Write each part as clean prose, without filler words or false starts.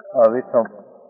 વિક્રમ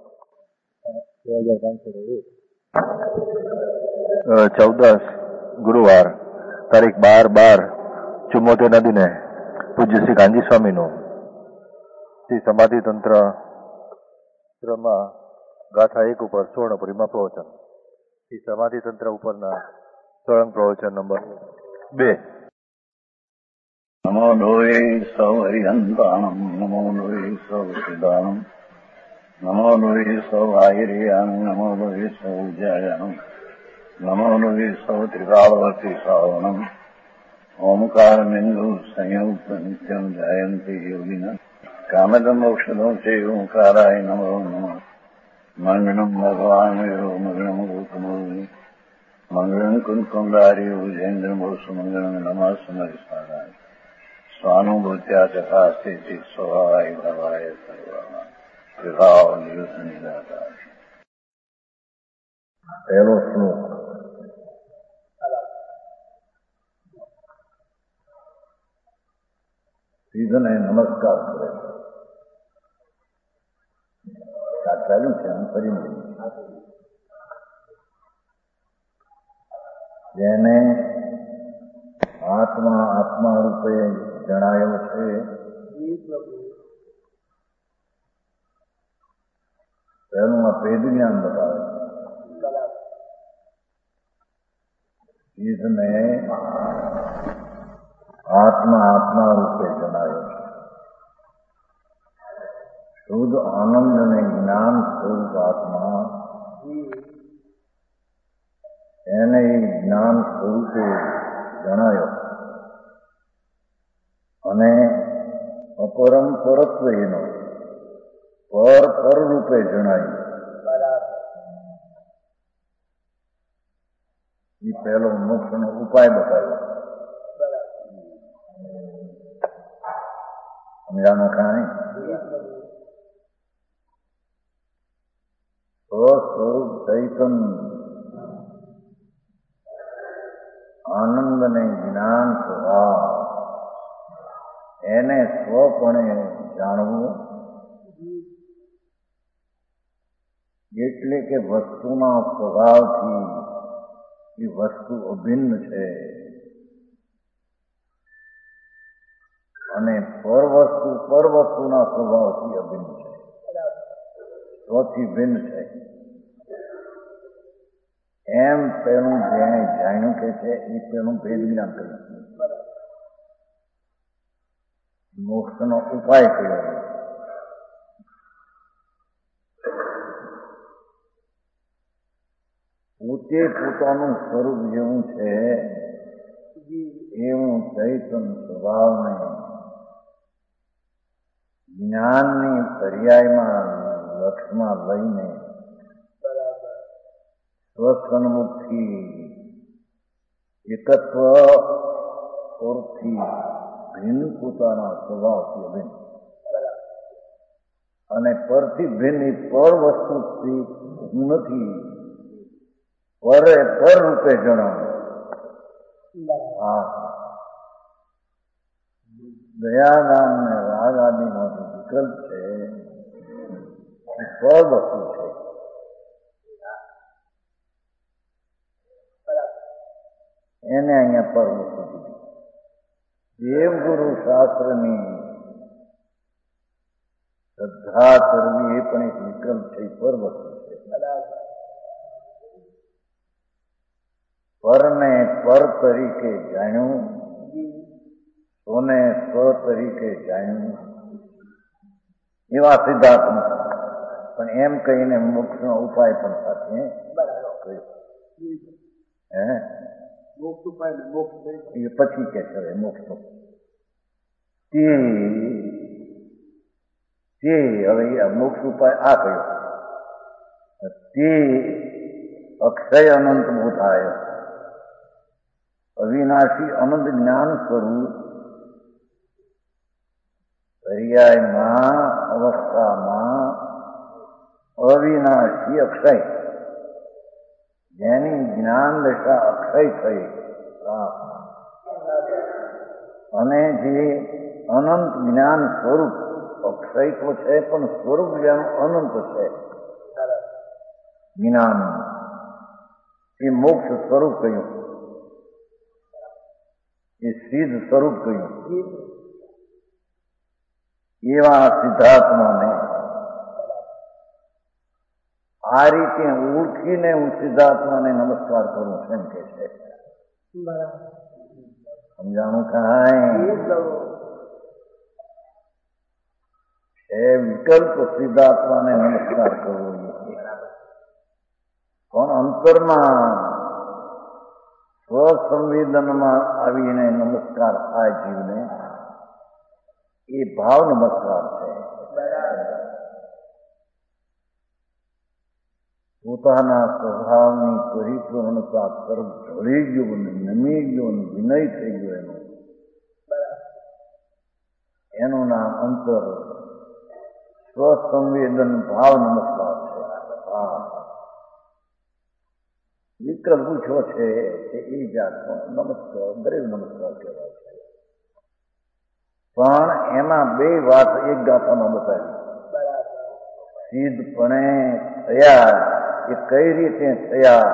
14 ગુરુવાર તારીખ 12/12/74 દિને પૂજ્ય શ્રી કાંજી સ્વામીનું શ્રી સમાધિ તંત્રમાં ગાથા 1 ઉપર સુવર્ણ પરિમા પ્રવચન. શ્રી સમાધિ તંત્ર ઉપરના સળંગ પ્રવચન નંબર 2. નમો લોહે સૌ હરિહંતાણમ નમો લોહે સૌ સિદ્ધાણમ નમો લોહે સૌ આહિર્યાણમ નમો લોહે સૌ જયાણમ નમો લોહે સૌ ત્રિકાળવતી શ્રાવણમ ઓમકાર બિંદુ સંયુક્ત નિત્યમ જાયંતી યોગિના કામદમ મોક્ષદો છે ઓંકારાય નમો નમઃ. મંગળમ ભગવાન મંગળમ ગૌતમોની મંગળમ કુંકુંડારી ઉજેન્દ્રમોસુ મંગળમ નમઃ સમરિસ્મરાય સ્વાનુભૂત્યા ચકાસ્તે સ્વભાવાય ભવાય સર્વા વિભાવ નિયુત નિરાકાર. પહેલો શ્લોક. સિદ્ધને નમસ્કાર કરે. આ ચાલુ છે આમ કરીને જેને આત્મા આત્મા રૂપે જણાયો છે પહેલું આ ભેદ જ્ઞાન બતાવે છે. સિદ્ધને આત્મા આત્મા રૂપે જણાયો છે. શુદ્ધ આનંદ અને જ્ઞાન સ્વરૂપ આત્મા એને જ્ઞાન સ્વરૂપે જણાયો અને અપરમ પરત્વ એનો પર રૂપે જણાયું. એ પહેલો મોક્ષનો ઉપાય બતાવ્યો. સમજાણું કાંઈ? સ્વસ્વરૂપ ચૈતન્ય આનંદ અને જ્ઞાન સ્વભાવ એને સ્વપણે જાણવું એટલે કે વસ્તુના સ્વભાવથી એ વસ્તુ અભિન્ન છે અને પર વસ્તુના સ્વભાવથી અભિન્ન છે, સ્વથી ભિન્ન છે. એમ પેલું જેને જાણ્યું કે છે એ પેલું ભેદ જ્ઞાન કર્યું. મોક્ષનો ઉપાય કર્યો. પોતે પોતાનું સ્વરૂપ જેવું છે એવું ચૈતન્ય સ્વભાવને જ્ઞાનની પર્યાયમાં લક્ષમાં લઈને સ્વસન્મુખથી એકત્વ સ્વરૂપથી ભિન્ન પોતાના સ્વભાવથી અભિન્ન અને પરથી ભિન્ન પર વસ્તુથી નથી પર રૂપે જણાવે. દયાદાન ને રાગ આદિનો જે વિકલ્પ છે એ પર વસ્તુ છે. એને અહીંયા પર વસ્તુ કીધી. દેવગુરુ શાસ્ત્રની શ્રદ્ધા કરવી એ પણ એક વિકલ્પ છે, પર વસ્તુ છે. પરને પર તરીકે જાણ્યું, સ્વને સ્વ તરીકે જાણ્યું એવા સિદ્ધાંત પણ એમ કહીને મોક્ષનો ઉપાય પણ સાથે એ પછી કે છે મોક્ષ તે હવે મોક્ષ ઉપાય આ કયો તે અક્ષય અનંત ભૂતાય અવિનાશી અનંત જ્ઞાન સ્વરૂપ પર્યાયમાં અવસ્થામાં અવિનાશી અક્ષય જેની જ્ઞાન દશા અક્ષય થઈ અને જે અનંત જ્ઞાન સ્વરૂપ અક્ષય તો છે પણ સ્વરૂપ જેનું અનંત છે જ્ઞાન એ મોક્ષ સ્વરૂપ કહ્યું, એ સિદ્ધ સ્વરૂપ કહ્યું. એવા સિદ્ધાર્થને આ રીતે ઓળખીને હું સિદ્ધાર્થને નમસ્કાર કરું છું એમ કે છે. સમજાણું કાંઈ એ વિકલ્પ સિદ્ધાર્થને નમસ્કાર કરવો પણ અંતરમાં સ્વસંવેદનમાં આવીને નમસ્કાર થાય જીવને એ ભાવ નમસ્કાર છે. પોતાના સ્વભાવની પરિપૂર્ણતા તરફ ઢળી ગયો ને નમી ગયો ને વિનય થઈ ગયો એનું નામ અંતર સ્વસંવેદન ભાવ નમસ્કાર છે. વિકલ્પ પૂછ્યો છે કે એ જાતનો નમસ્કાર દરેક નમસ્કાર કહેવાય છે. પણ એમાં બે વાત એક ગાથામાં બતાવી. સિદ્ધપણે થયા એ કઈ રીતે થયા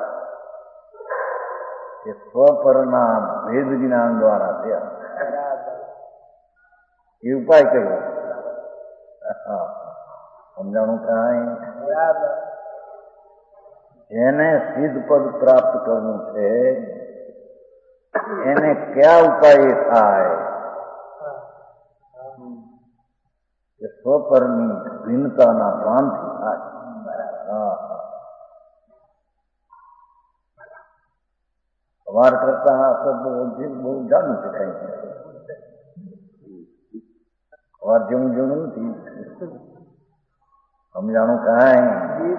કે સ્વપરના ભેદ જ્ઞાન દ્વારા થયા. એ ઉપાય કયો? સમજાણું કાંઈ? જેને સિદ્ધ પદ પ્રાપ્ત કરવું છે એને કયા ઉપાય થાય કે સ્વપરની ભિન્નતાના ભાનથી થાય. વાર કરતા આ શબ્દ બહુ જાણું છે. કઈ વાર જેવું જેવું નથી. સમજાણું કાંઈ?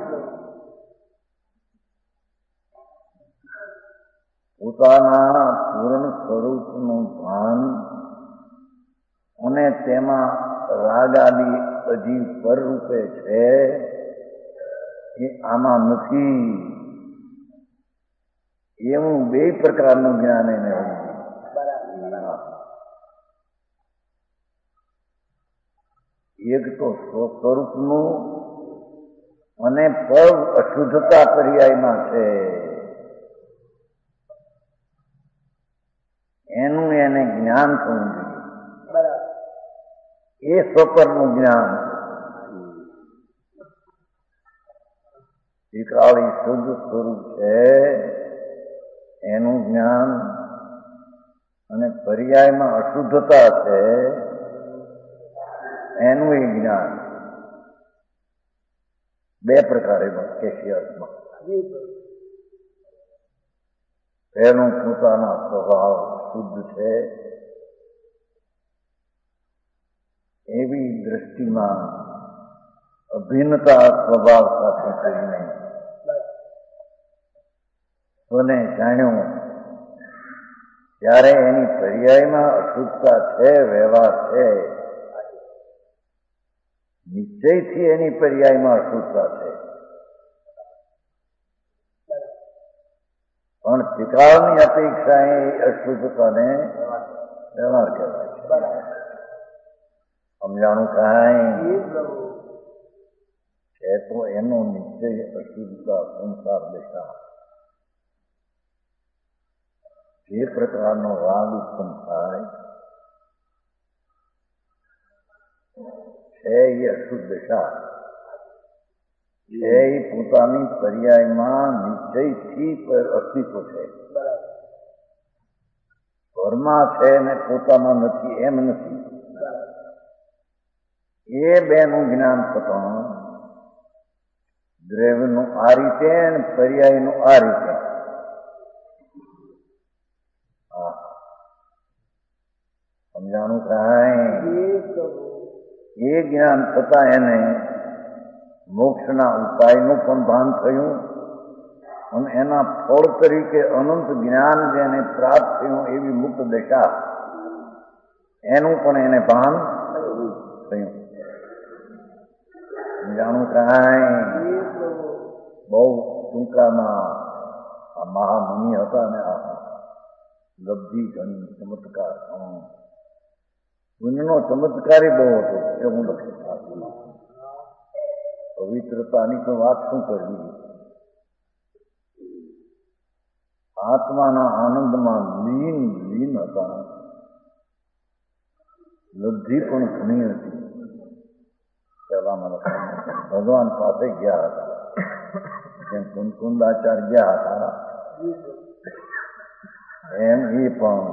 પોતાના પૂર્ણ સ્વરૂપનું ભાન અને તેમાં રાગ આદિ અજીવ પર રૂપે છે એ આમાં નથી એવું બે પ્રકારનું જ્ઞાન એને હોય. એક તો સ્વસ્વરૂપનું અને પર અશુદ્ધતા પર્યાયમાં છે એનું એને જ્ઞાન થવું જોઈએ. એ સ્વપરનું જ્ઞાન વિકરાળી શુદ્ધ સ્વરૂપ છે એનું જ્ઞાન અને પર્યાયમાં અશુદ્ધતા છે એનું એ જ્ઞાન બે પ્રકારે કેશિયાર્થમાં. એનું પોતાના સ્વભાવ શુદ્ધ છે એવી દ્રષ્ટિમાં અભિન્નતા સ્વભાવ સાથે કરીને સ્વને જાણ્યું ત્યારે એની પર્યાયમાં અશુદ્ધતા છે, વ્યવહાર છે, નિશ્ચયથી એની પર્યાયમાં અશુદ્ધતા છે. પણ ત્રિકાળની અપેક્ષા એ અશુદ્ધતાને વ્યવહાર કહેવાય છે. સમજાણું કાંઈ? છે તો એનો નિશ્ચય અશુદ્ધતા સંસાર દશા જે પ્રકારનો રાગ ઉત્પન્ન થાય છે એ અશુદ્ધ દશા છે. એ પોતાની પર્યાયમાં નિશ્ચયથી અસ્તિત્વ છે. ઘરમાં છે ને પોતામાં નથી એમ નથી. એ બેનું જ્ઞાન થતું દ્રવ્યનું આ રીતે અને પર્યાયનું આ રીતે. સમજાણું કાંઈ? એ જ્ઞાન થતા એને મોક્ષના ઉપાયનું પણ ભાન થયું અને એના ફળ તરીકે અનંત જ્ઞાન જેને પ્રાપ્ત થયું એવી મુક્ત દશા એનું પણ એને ભાન થયું. જાણું કાંઈ? બહુ ટૂંકામાં આ મહામુનિ હતા ને આ લબ્ધિ ઘણી ચમત્કાર પુણ્યનો ચમત્કારી બહુ હતો એવું લખે શાસ્ત્રમાં. પવિત્રતાની તો વાત શું કરવી. આત્માના આનંદમાં લીન હતા. લબ્ધિ પણ ઘણી હતી. પહેલામાં ભગવાન પાસે ગયા હતા. જેમ કુંકુંદાચાર્ય ગયા હતા એમ એ પણ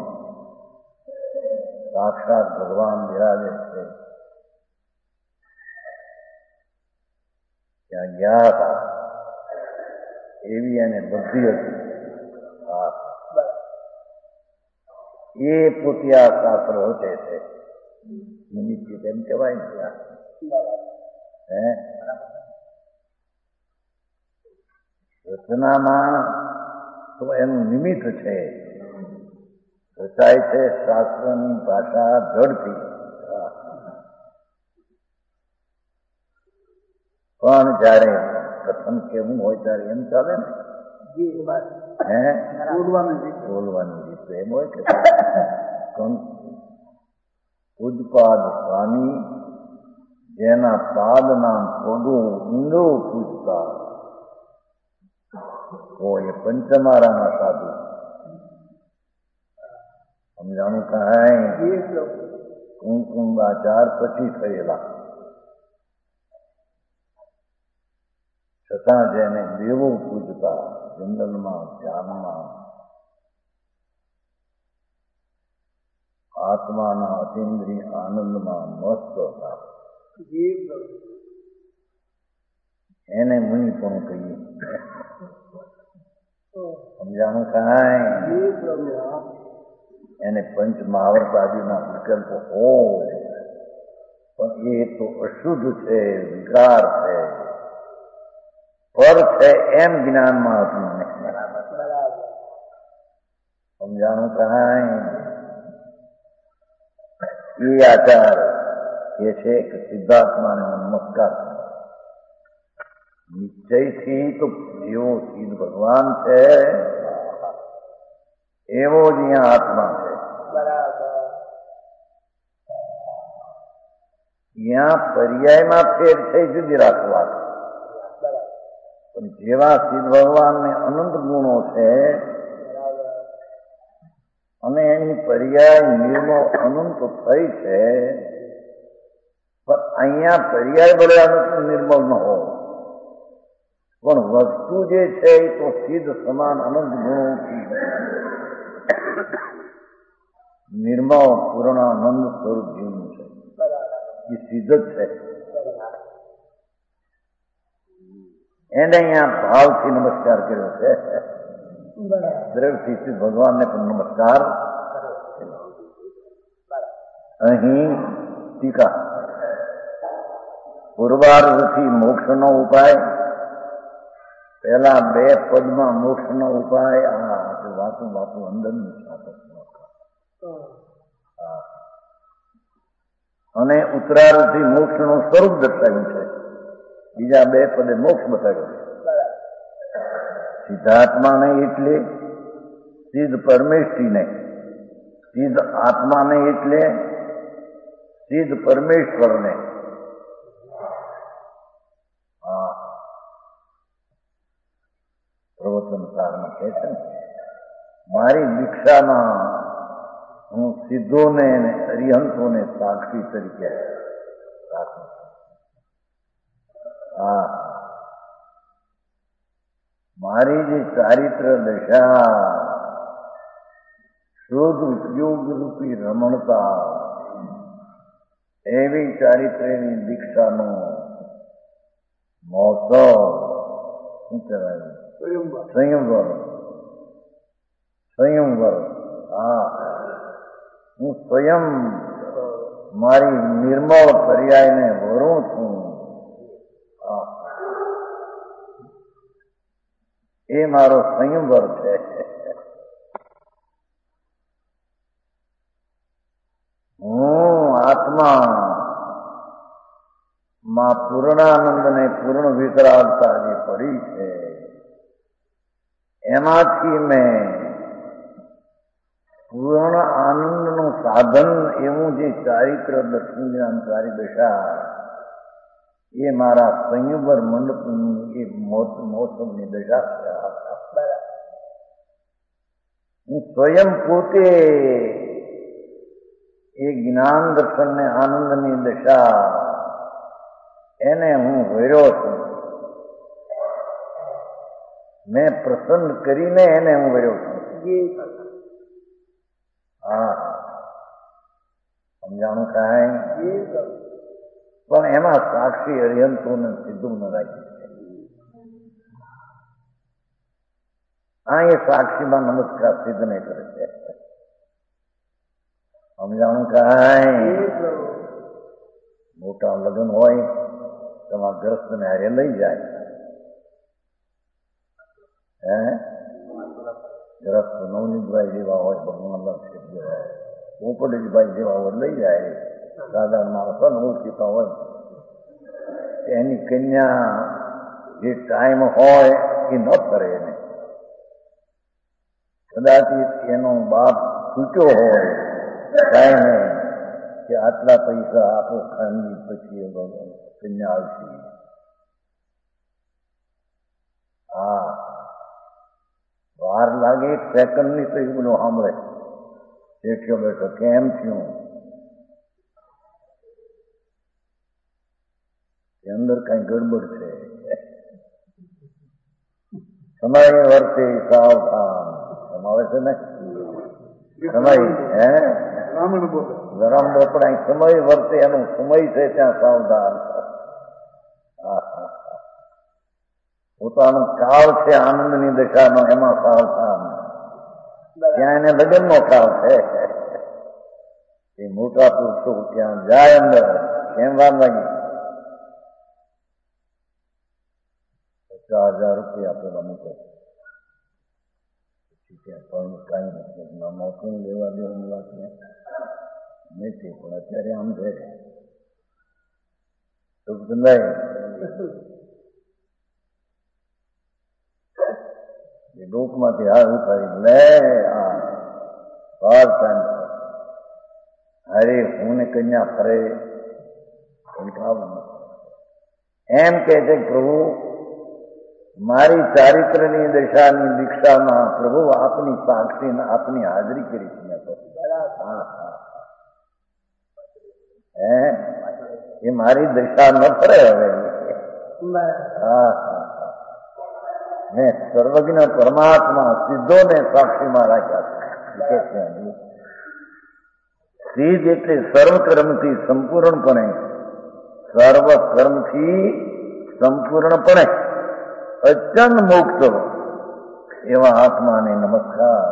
સાક્ષાત ભગવાન બિરાજે છે ત્યાં ગયા હતા એવી એને બુદ્ધિ હતી. એ પોતે આ શાસ્ત્ર રચે છે. નિમિત્ત એમ કહેવાય ને. રચનામાં તો એનું નિમિત્ત છે. રચાય છે શાસ્ત્રની ભાષા જડથી. પણ જયારે કથન કેવું હોય ત્યારે એમ ચાલે ને બોલવાની રીત એમ હોય કે પૂજપાદ સ્વામી જેના પાદના પગો ઊંડો પૂજતા હોય પંચમારાના સાધુ. સમજાણું કાંઈ કુંકુંદાચાર પછી થયેલા છતાં જેને દેવો પૂજતા જંગલમાં ધ્યાનમાં આત્માના અતિન્દ્રિય આનંદમાં મસ્ત હતા એને મુનિ પણ કહીએ. સમજાણું કાંઈ. એને પંચ મહાવર્તાદિના વિકલ્પો હોય પણ એ તો અશુદ્ધ છે, વિકાર છે, પર છે એમ જ્ઞાનમાં હતું નહીં. સમજાણું કાંઈ. એ આચાર એ છે કે સિદ્ધાત્માને નમસ્કાર નિશ્ચયથી તો જેવો સિદ્ધ ભગવાન છે એવો જ અહીંયા આત્મા છે. ત્યાં પર્યાયમાં ફેર છે જુદી રાખવા. પણ જેવા સિદ્ધ ભગવાનને અનંત ગુણો છે અને એની પર્યાય નિર્મળ અનંત થઈ છે પણ અહીંયા પર્યાય ભલે અનંત નિર્મળ ન હોય પણ વસ્તુ જે છે એ તો સિદ્ધ સમાન અનંત ગુણોથી નિર્મળ પૂર્ણાનંદ સ્વરૂપ જીવનું છે. એ સિદ્ધ જ છે. એને અહીંયા ભાવથી નમસ્કાર કર્યો છે. દ્રવ્યથી ભગવાનને પણ નમસ્કાર. અહીં ટીકા પૂર્વાર્ધથી મોક્ષનો ઉપાય. પહેલા બે પદમાં મોક્ષનો ઉપાય. આ વાતું અંદરની સાથે અને ઉત્તરાર્ધથી મોક્ષનું સ્વરૂપ દર્શાવ્યું છે. બીજા બે પદે મોક્ષ બતાવ્યો છે. સિદ્ધાત્માને એટલે સિદ્ધ પરમેષ્ઠીને, સિદ્ધ આત્માને એટલે સિદ્ધ પરમેશ્વરને. પ્રવચનકારમાં કહે છે ને મારી દીક્ષામાં હું સિદ્ધોને અને અરિહંતોને સાક્ષી તરીકે રાખું છું. મારી જે ચારિત્ર દશા શુદ્ધ ઉપયોગ રૂપી રમણતા એવી ચારિત્ર્યની દીક્ષાનો મહોત્સવ શું કહેવાય? સંયમવર. હું સ્વયં મારી નિર્મળ પર્યાયને વરું છું. એ મારો સંયમવર છે. હું આત્મા માં પૂર્ણાનંદ ને પૂર્ણ વિતરાગતા જે પડી છે એમાંથી મેં પૂર્ણ આનંદનું સાધન એવું જે ચારિત્ર દર્શન જ્ઞાન ચારી દશા એ મારા સંયમર મંડપની એ મોસમની દશા છે. હું સ્વયં પોતે એ જ્ઞાન દર્શન ને આનંદની દશા એને હું વર્યો છું. મેં પ્રસન્ન કરીને એને હું વર્યો છું. હા, સમજાણું કાંઈ? પણ એમાં સાક્ષી અરિહંતોને સીધું ન રાખ્યું છે. આ એ સાક્ષીમાં નમસ્કાર સિદ્ધ નહીં કરે છે. સમજાણું કાંઈ? મોટા લગ્ન હોય તમારા ગ્રસ્તને હારે લઈ જાય. ગ્રસ્ત નવનીતભાઈ જેવા હોય, ભગવાન જેવા પોપટજીભાઈ જેવા હોય લઈ જાય. સાધારણ માણસો ને ઓળખીતા હોય એની કન્યા જે ટાઈમ હોય એ ન ફરે એને. કદાચ એનો બાપ છૂટ્યો હોય કાંઈ નહીં કે આટલા પૈસા આપો ખાનગી પછી કન્યા આવશે. હા, વાર લાગે એક સેકન્ડની તો એ બધું સાંભળે. બેઠ્યો બેઠો કેમ થયું અંદર કઈ ગડબડ છે. સમય વર્તે સાવધાન સમાવે છે ને સમય ગરમ બોપડા સમય વર્તે એનો સમય છે ત્યાં સાવધાન. પોતાનો કાળ છે આનંદની દશાનો એમાં સાવધાન. ત્યાં એને લગ્નનો કાળ છે. એ મોટા પુરુષો ત્યાં જાય અંદર કેમ વાર લાગી 50,000 રૂપિયા પેલા મૂકે પછી ત્યાં પણ કઈ નથી નોકરી લેવા દેવાની વાત નથી. પણ અત્યારે આમ છે એ લોકમાંથી હાર ઉતારી લે. અરે હું ને કન્યા ફરે એમ કે છે પ્રભુ મારી ચારિત્રની દશાની દીક્ષામાં પ્રભુ આપની સાક્ષી આપની હાજરી કરી છે. એ મારી દશા ન ફરે હવે. મેં સર્વજ્ઞ પરમાત્મા સિદ્ધો ને સાક્ષીમાં રાખ્યા છે. સિદ્ધ એટલે સર્વકર્મથી સંપૂર્ણપણે, સર્વકર્મથી સંપૂર્ણપણે અચંદ મુક્ત એવા આત્માને નમસ્કાર.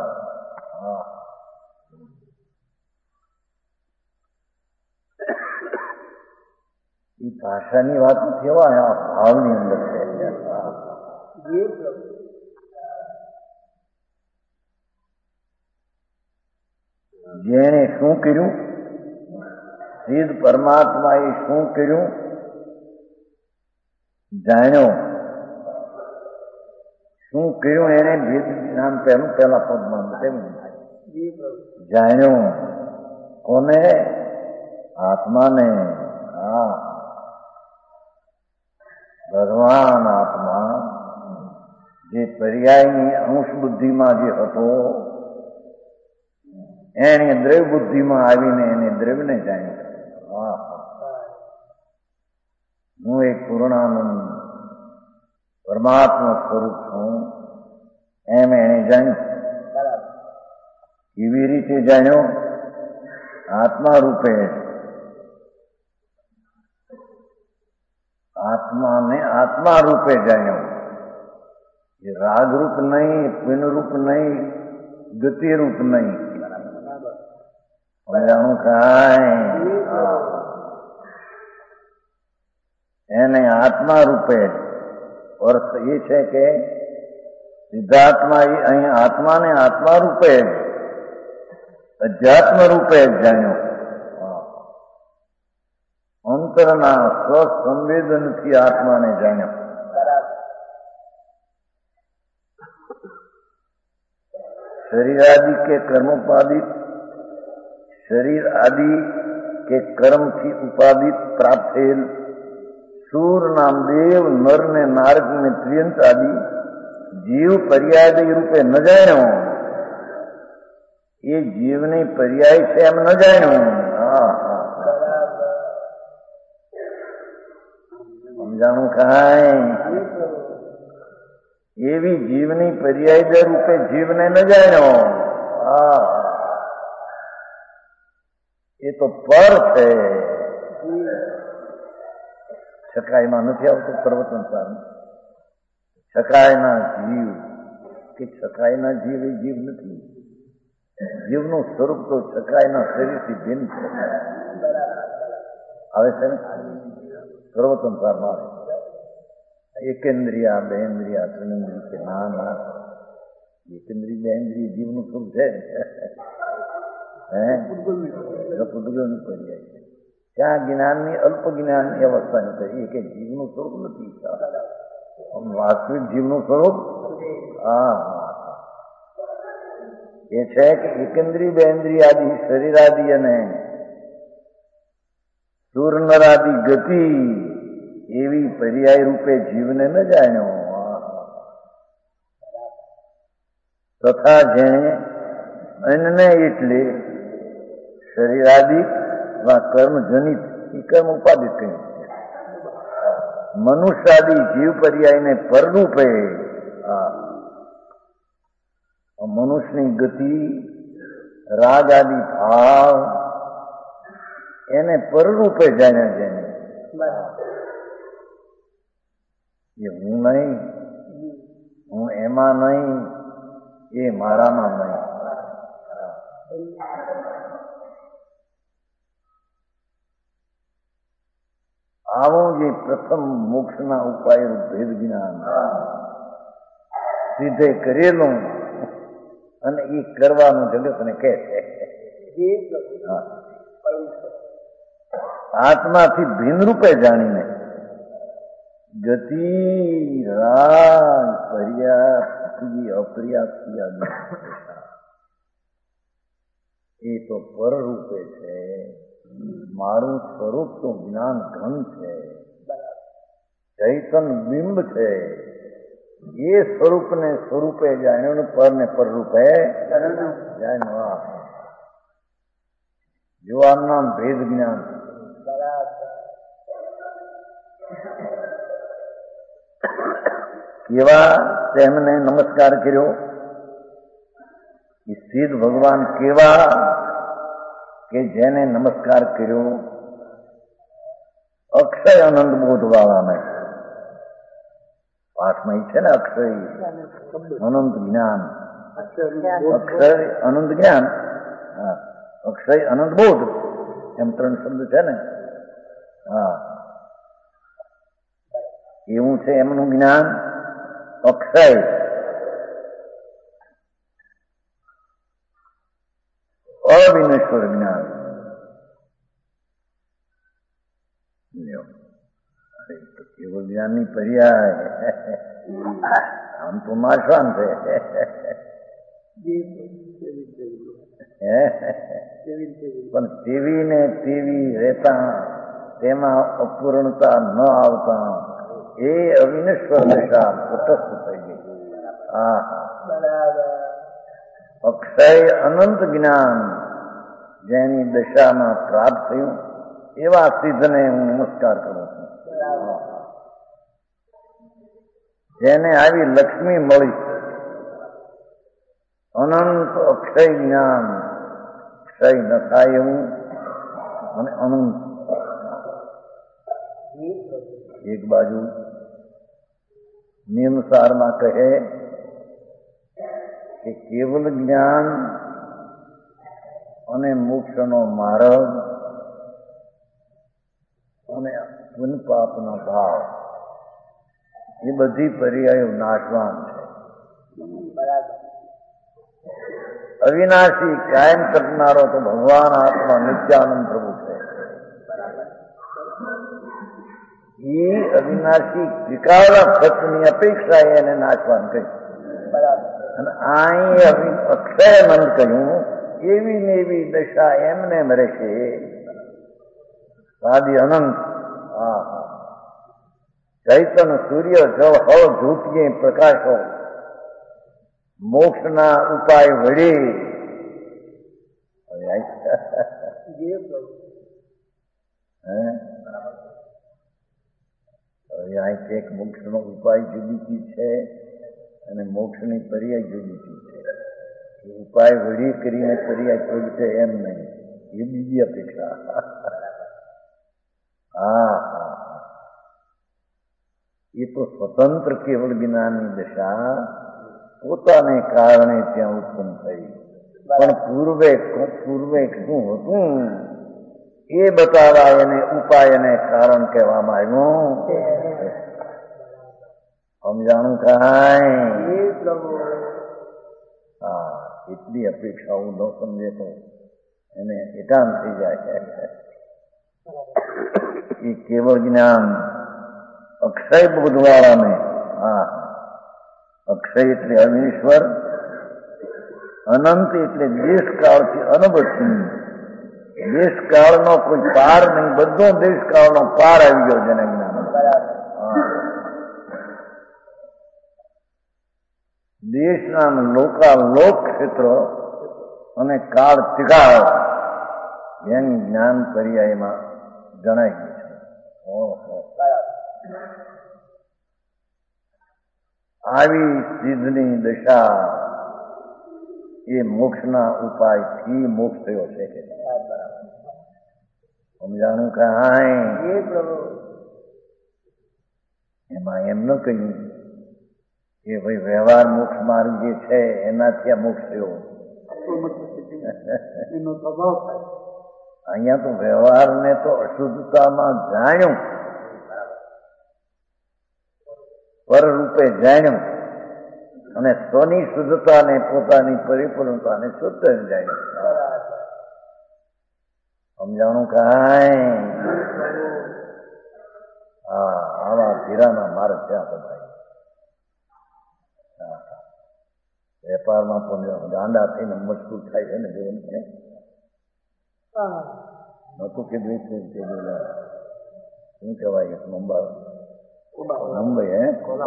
એ ભાષાની વાત નથી, એવા આ ભાવની અંદર છે. જેણે શું કર્યું, સિદ્ધ પરમાત્માએ શું કર્યું જાણ્યો. શું કર્યું એને ભેદ જ્ઞાન પહેલા પદમાં જાણ્યું. કોને? આત્માને. ભગવાન આત્મા જે પર્યાયની અંશ બુદ્ધિમાં જે હતો એને દ્રવ્ય બુદ્ધિમાં આવીને એને દ્રવ્યને જાણ્યું. હું એક પૂર્ણાનંદ પરમાત્મા સ્વરૂપ છું એમ એને જાણ્યું. કેવી રીતે જાણ્યો? આત્મા રૂપે. આત્માને આત્મા રૂપે જાણ્યો. એ રાગ રૂપ નહીં, પુન રૂપ નહીં, ગતિ રૂપ નહીં. જાણું કાંઈ એને આત્મા રૂપે. અર્થ એ છે કે સિદ્ધાત્મા અહીં આત્માને આત્મા રૂપે અધ્યાત્મ રૂપે જાણ્યો. અંતરના સ્વસંવેદનથી આત્માને જાણ્યો. शरीर आदि के कर्मोपादित, शरीर आदि के कर्म की उपादित प्राप्त थયેલ सूर नामदेव नर ने नारद ने त्रियंत आदि जीव पर्याय रूपे न जाण्यो, ये जीवने पर्याय से एम न जाण्यो। समझाणु खाए ये भी जीवनी पर्याय रूपे जीवने न जाण्यो। ये तो पर है, छकाई में नहीं आवतो प्रवचन सार छकाय ना जीव के छकाय ना जीव ए जीव नहीं, जीवનું સ્વરૂપ તો છકાયના શરીરથી ભિન્ન છે। આવે છે ને પ્રવચન સારમાં એકેન્દ્રિયા બેન્દ્રિયા ત્રિનેન્દ્રિય કે ના એકેન્દ્રિય બેન્દ્રિય જીવનું સ્વરૂપ છે પૂતગલની પર્યાય છે। ત્યાં જ્ઞાનની અલ્પ જ્ઞાનની અવસ્થાની કરી કે જીવનું સ્વરૂપ નથી, વાસ્તવિક જીવનું સ્વરૂપ એ છે કે એકેન્દ્રિય બેન્દ્રિય આદિ શરીરાદિ અને સૂર્નરાદિ ગતિ એવી પર્યાય રૂપે જીવને ન જાણ્યો। તથા જેને અન્યને એટલે શરીરાદિ કર્મ જનિત એ કર્મ ઉપાદિત કહ્યું છે। મનુષ્યાદિ જીવ પર્યાયને પરરૂપે મનુષ્યની ગતિ રાગ આદિ ભાવ એને પરરૂપે જાણ્યા જેને એ હું નહીં, હું એમાં નહીં, એ મારામાં નહીં। આવું જે પ્રથમ મોક્ષના ઉપાય ભેદ જ્ઞાન સીધે કરેલું અને એ કરવાનું જગતને કહે છે। આત્માથી ભિન્ન રૂપે જાણીને ગતિ રાગ પર્યાપ્તિ અપર્યાપ્તિ એ તો પર રૂપે છે। મારું સ્વરૂપ તો જ્ઞાન ઘન છે, ચૈતન બિંબ છે। એ સ્વરૂપને સ્વરૂપે જાણ્યું, પર ને પર રૂપે જાણ્યું। જો આમ નામ ભેદ જ્ઞાન। કેવા તેમને નમસ્કાર કર્યો, સિદ્ધ ભગવાન કેવા કે જેને નમસ્કાર કર્યો અક્ષય આનંદ બોધ વાળાને। પાઠમાં છે ને અક્ષય અનંત જ્ઞાન, અક્ષય અનંત જ્ઞાન, અક્ષય અનંત બોધ એમ 3 શબ્દ છે ને। એવું છે એમનું જ્ઞાન અક્ષય। અવિનશ્વર જ્ઞાન કેવળ જ્ઞાનની પર્યાય આમ તો નાશવાન છે। પણ તેવી ને તેવી રહેતા તેમાં અપૂર્ણતા ન આવતા એ અવિનશ્વર દશા તટસ્થ થઈ ગઈ। અક્ષય અનંત જ્ઞાન જેની દશામાં પ્રાપ્ત થયું એવા સિદ્ધને હું નમસ્કાર કરું છું। જેને આવી લક્ષ્મી મળી, અનંત અક્ષય જ્ઞાન, ક્ષય ન થાય એવું અને અનંત। એક બાજુ નિયમસારમાં કહે કે કેવલ જ્ઞાન અને મોક્ષનો માર્ગ અને પુન પાપનો ભાવ એ બધી પર્યાયો નાશવાન છે। અવિનાશી કાયમ કરનારો તો ભગવાન આત્મા નિત્યાનંદ પ્રભુ છે। એ અવિનાશી ત્રિકાળ સત્યની અપેક્ષા એને નાશવાન કહી। અને અહીં અક્ષયાનંદ કહ્યું એવી ને એવી દશા એમને રહેશે સાદી અનંત. હા હા, ચૈતન સૂર્ય જળ હળ ધૂતીએ પ્રકાશો મોક્ષના ઉપાય વળી. હવે અહીં એક મોક્ષનો ઉપાય જુદી ચીજ છે અને મોક્ષની પર્યાય જુદી ચીજ છે. ઉપાય વળી કરીને પર્યાય શોધશે એમ નહીં, એ બીજી અપેક્ષા. હા હા, એ તો સ્વતંત્ર કેવળ જ્ઞાનની દશા પોતાને કારણે ત્યાં ઉત્પન્ન થઈ. પણ પૂર્વે શું હતું એ બતાવવા એને ઉપાય અને કારણ કહેવામાં આવ્યું. સમજાણું કાંઈ? હા, એટલી અપેક્ષાઓ ન સમજે તો એને એકાંત થઈ જાય. એ કેવળ જ્ઞાન અક્ષય બોધવાળાને. હા, અક્ષય એટલે અનીશ્વર, અનંત એટલે દેશકાળથી અનવસી. દેશકાળનો કોઈ પાર નહીં, બધો દેશકાળનો પાર આવી ગયો જેને જ્ઞાન. દેશના લોક ક્ષેત્ર અને કાળ ત્રિકાળ એની જ્ઞાન પર્યાયમાં જણાઈ ગયું છે. આવી સિદ્ધની દશા એ મોક્ષના ઉપાયથી મોક્ષ થયો છે. સમજાણું કાંઈ? એમાં એમ ન કહ્યું કે ભાઈ વ્યવહાર મોક્ષ માર્ગ જે છે એનાથી આ મોક્ષ થયો. અહીંયા તો વ્યવહારને તો અશુદ્ધતામાં જાણ્યું, પરરૂપે જાણ્યું અને સ્વની શુદ્ધતાને પોતાની પરિપૂર્ણતાને શુદ્ધ જાણ્યું. સમજાણું કાંઈ? હા, આવા ધીરાના માર્ગ ત્યાં તો ભાઈ વેપારમાં પણ ગાંડા થઈને મજબૂત થાય છે ને. બેન નતું કીધું શું કહેવાય મુંબઈ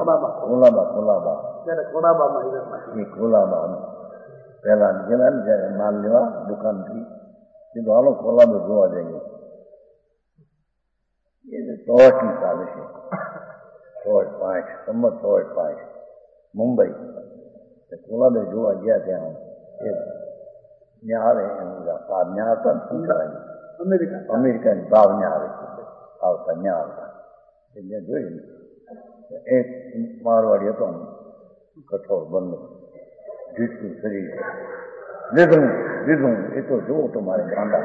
કોલાબા પેલા ગયેલા ને જયારે માલ લેવા દુકાનથી કીધું હાલો કોલાબો જોવા જઈએ. એ 64 ચાલે છે, 65 મુંબઈ કોલાબે જોવા ગયા. ત્યાં આવે હતા ને શું કહેવાય અમેરિકાની ભાવ ત્યાં આવતા ત્યાં જોયું. એક મારવાડી હતો કઠોળ બંધ જીતતું શરીર લીધું એ તો જોવો તો મારે ગાંડા.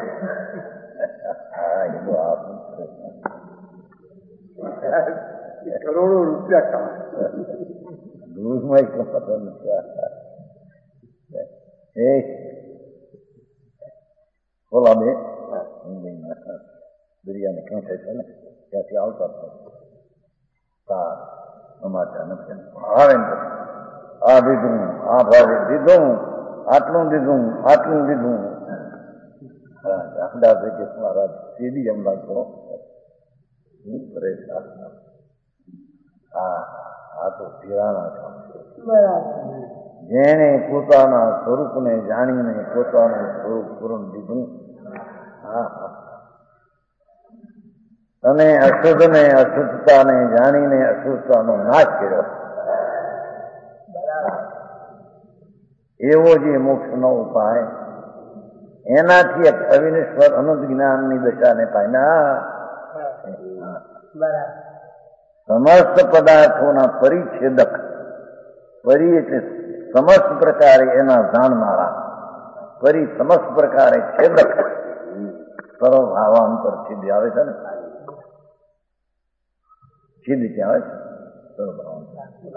કરોડો રૂપિયા દૂધમાં કમાતો નથી. કોલાબે દરિયાને કાંઠે છે ને ત્યાંથી આવતા તાર સમાચાર નથી આવે ને આ દીધું, આ ભાવે દીધું, આટલું દીધું. દાખલા તરીકે મારા સીધી એમ લાગતો શું કરે. આ તો ધીરાના કામ છે. જેણે પોતાના સ્વરૂપને જાણીને પોતાનું સ્વરૂપ પૂર્ણ દીધું અને અશુદ્ધને અશુદ્ધતાને જાણીને અશુદ્ધતાનો નાશ કર્યો, એવો જે મોક્ષનો ઉપાય એનાથી અવિનેશ્વર અનંત જ્ઞાનની દશાને પામ્યા. સમસ્ત પદાર્થોના પરિચ્છેદક, પરી એટલે સમસ્ત પ્રકારે એના જાણનારા, પરી સમસ્ત પ્રકારે છેદક, સર્વભાવાંતર છિદ્ર આવે છે ને, છિદ્ર આવે છે સર્વભાવાંતર.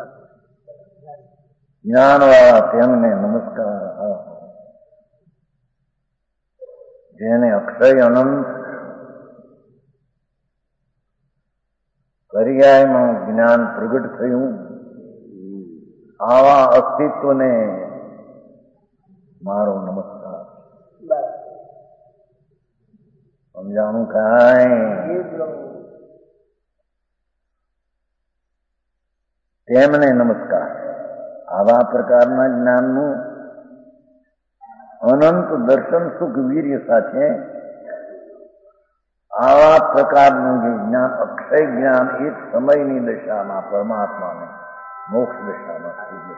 જ્ઞાનવાળા તેમને નમસ્કાર. જેને અક્ષય અનંત પર્યાયમાં જ્ઞાન પ્રગટ થયું આવા અસ્તિત્વને મારો નમસ્કાર. સમજાણું કાંઈ? તેમને નમસ્કાર. આવા પ્રકારના જ્ઞાનનું અનંત દર્શન સુખ વીર્ય સાથે આવા પ્રકારનું જે જ્ઞાન, અક્ષય જ્ઞાન, એક સમયની દશામાં પરમાત્માને મોક્ષ દશામાં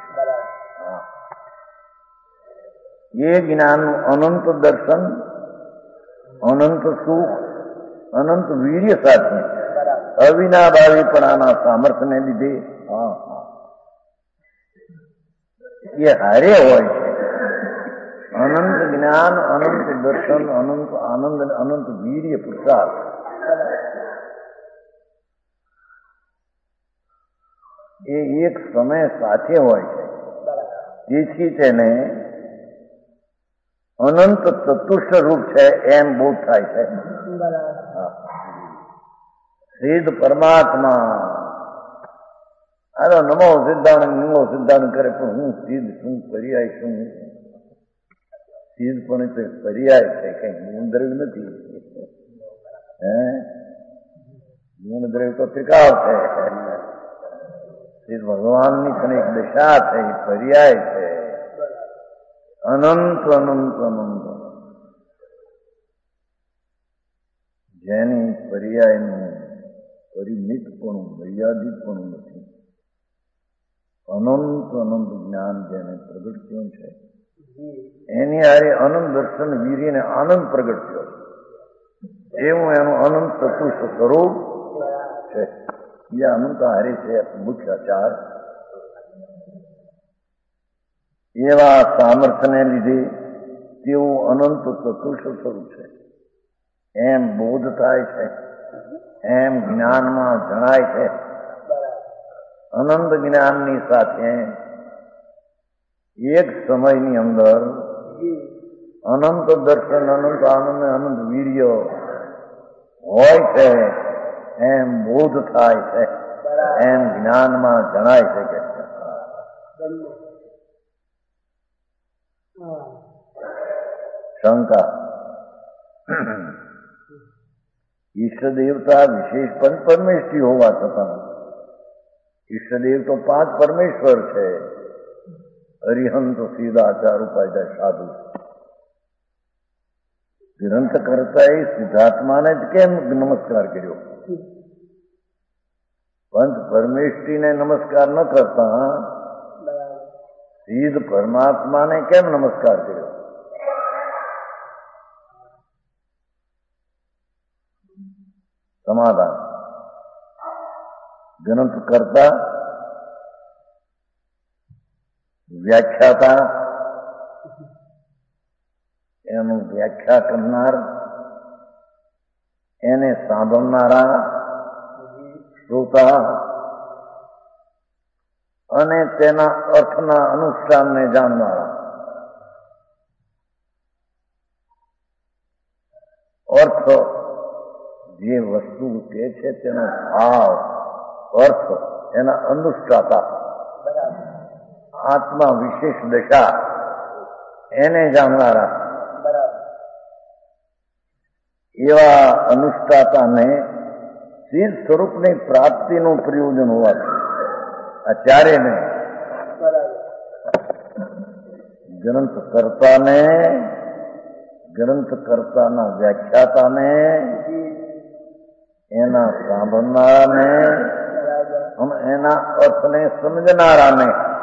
એ જ્ઞાનનું અનંત દર્શન, અનંત સુખ, અનંત વીર્ય સાથે અવિનાભાવીપણાના સામર્થ્યને લીધે એ હારે હોય છે. અનંત જ્ઞાન, અનંત દર્શન, અનંત આનંદ, અનંત વીર્ય પુરુષાર્થ એ એક સમય સાથે હોય છે. તેથી તેને અનંત ચતુષ્ટ રૂપ છે એમ બોધ થાય છે. સિદ્ધ પરમાત્મા આનો નમો સિદ્ધાનંદ નમો સિદ્ધાનંદ કરે, પણ હું સિદ્ધ છું, પર્યાય છું. સિદ્ધ પણ તો પર્યાય છે, કઈ ગુણદ્રવ્ય નથી. ગુણદ્રવ્ય તો ત્રિકાળ છે. સિદ્ધ ભગવાનની પણ એક દશા છે, એ પર્યાય છે. અનંત અનંત અનંત જેની પર્યાયનું પરિમિતપણું, મર્યાદિતપણું નથી. અનંત અનંત જ્ઞાન જેને પ્રગટ થયું છે એની હારે અનંત દર્શન વીર્યને આનંદ પ્રગટ થયો છે. એવું એનું અનંત ચતુષ્ટ સ્વરૂપ છે. એ અનંત હારે છે મુખ્ય ચાર. એવા સામર્થ્યને લીધે તેવું અનંત ચતુષ્ટ સ્વરૂપ છે એમ બોધ થાય છે, એમ જ્ઞાનમાં જણાય છે. અનંત જ્ઞાનની સાથે એક સમયની અંદર અનંત દર્શન, અનંત આનંદ, અનંત વીર્ય હોય છે એમ બોધ થાય છે, એમ જ્ઞાનમાં જણાય છે. કે શંકા ઈષ્ટ દેવતા વિશેષ પણ પરમેષ્ઠી હોવા છતાં ઈષ્ટદેવ તો 5 પરમેશ્વર છે. અરિહંત, સીધા, ચાર ઉપાય સાધુ. ગ્રંથ કરતા એ સિદ્ધાત્માને જ કેમ નમસ્કાર કર્યો? પંચ પરમેષ્ઠીને નમસ્કાર ન કરતા સિદ્ધ પરમાત્માને કેમ નમસ્કાર કર્યો? સમાધાન. ગ્રંથ કરતા, વ્યાખ્યાતા, એનું વ્યાખ્યા કરનાર, એને સાંભળનારા શ્રોતા અને તેના અર્થના અનુષ્ઠાનને જાણનારા. અર્થ જે વસ્તુ કે છે તેનો ભાવ, અર્થ, એના અનુષ્ઠાતા, આત્મા વિશેષ દશા એને જાણનારા. એવા અનુષ્ઠાતાને સિદ્ધ સ્વરૂપની પ્રાપ્તિનું પ્રયોજન હોવાથી આ ચારેને ગ્રંથકર્તાને, ગ્રંથકર્તાના વ્યાખ્યાતાને, એના સાંભળનારાને અને એના અર્થને સમજનારાને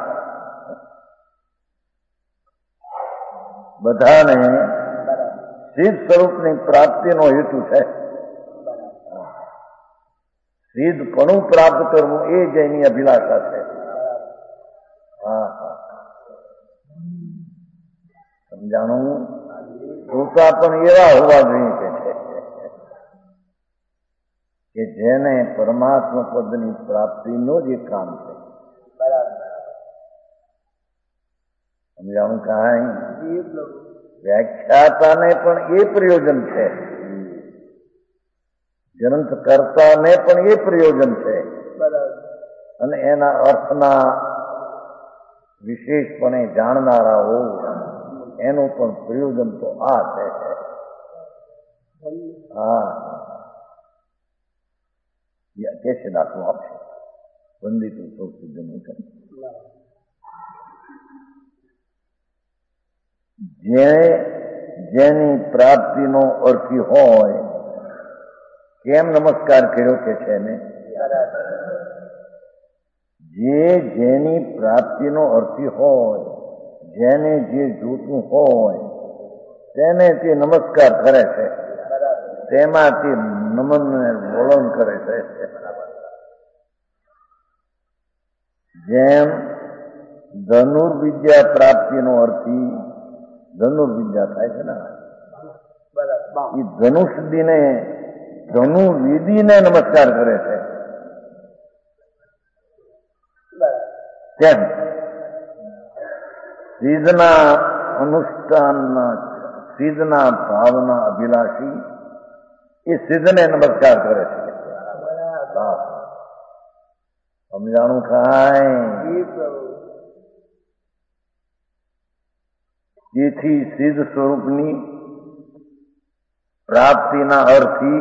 બધાને સિદ્ધ સ્વરૂપની પ્રાપ્તિનો હેતુ છે. સિદ્ધપણું પ્રાપ્ત કરવું એ જ એની અભિલાષા છે. સમજાણું? શ્રોતા પણ એવા હોવા જોઈએ કે જેને પરમાત્મા પદની પ્રાપ્તિનું જ એક કામ છે. સમજાણું કાંઈ? વ્યાખ્યાતાને પણ એ પ્રયોજન છે, ગ્રંથકર્તાને પણ એ પ્રયોજન છે, અને એના અર્થના વિશેષપણે જાણનારાઓ એનું પણ પ્રયોજન તો આ છે. હા, કેસે દાખલો આપશે પંડિતું સૌ સિદ્ધનું છે. જેની પ્રાપ્તિનો અર્થી હોય કેમ નમસ્કાર કર્યો કે છે ને? જેની પ્રાપ્તિનો અર્થી હોય, જેને જે જોતું હોય તેને તે નમસ્કાર કરે છે, તેમાં તે નમનને વલણ કરે છે. જેમ ધનુર્વિદ્યા પ્રાપ્તિનો અર્થી ધનુર્વિદ્યા થાય છે ને, એ ધનુર્વિધિને નમસ્કાર કરે છે. તેમ સિદ્ધના અનુષ્ઠાનના સિદ્ધના ભાવના અભિલાષી એ સિદ્ધને નમસ્કાર કરે છે. સમજાણું ખાય. તેથી સિદ્ધ સ્વરૂપની પ્રાપ્તિના અર્થી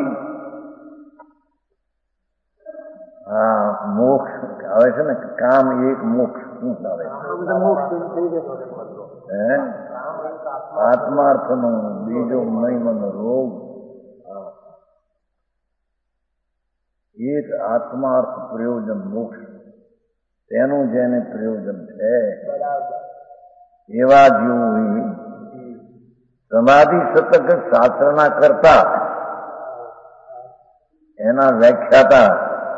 મોક્ષ આવે છે ને, કામ એક મોક્ષ શું આવે છે? આત્માર્થનો બીજો મહિમનો રોગ. એક આત્માર્થ પ્રયોજન મોક્ષ, તેનું જેને પ્રયોજન છે એવા જીવો સમાધિ શતક શાસ્ત્રના કરતા, એના વ્યાખ્યાતા,